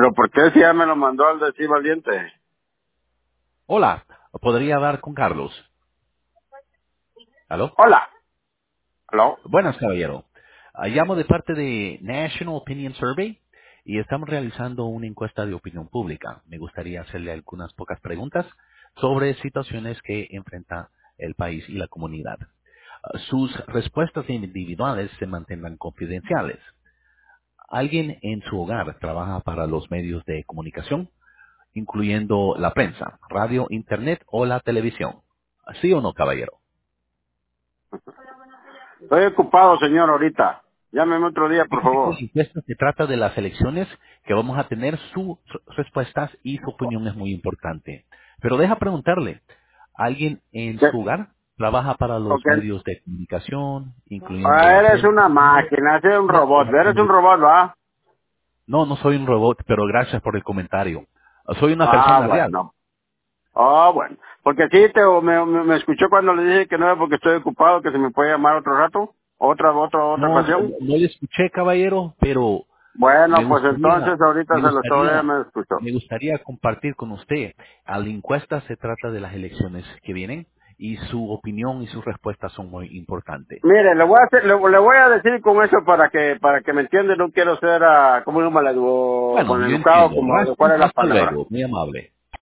Pero ¿por qué si ya me lo mandó al de Sí Valiente? Hola, ¿podría hablar con Carlos? ¿Aló? Hola. ¿Aló? Buenas, caballero. Llamo de parte de National Opinion Survey y estamos realizando una encuesta de opinión pública. Me gustaría hacerle algunas pocas preguntas sobre situaciones que enfrenta el país y la comunidad. Sus respuestas individuales se mantendrán confidenciales. ¿Alguien en su hogar trabaja para los medios de comunicación, incluyendo la prensa, radio, internet o la televisión? ¿Sí o no, caballero? Estoy ocupado, señor, ahorita. Llámeme otro día, por Fíjese que la favor. encuesta se trata de las elecciones que vamos a tener, sus respuestas y su opinión es muy importante. Pero deja preguntarle, ¿alguien en ¿Qué? su hogar trabaja para los Ok. medios de comunicación, incluyendo la Eres prensa? una máquina, eres un O robot. la Eres un televisión? robot, ¿va? No, no soy un robot, pero gracias por el comentario. Soy una Ah, persona real. bueno. Ah, bueno. Porque sí, me escuchó cuando le dije que no era porque estoy ocupado, que se me puede llamar otro rato. Otra No, ocasión. no le escuché, caballero, pero Bueno, me pues entonces gustaría, ahorita me se lo estoy, gustaría, me escuchó. me gustaría compartir con usted. A la encuesta se trata de las elecciones que vienen y su opinión y sus respuestas son muy importantes. Mire, le voy a decir con eso para que me entienda, no quiero ser como un Bueno, yo maleducado, entiendo. como Gracias cuál es y la hasta palabra. luego. Muy amable.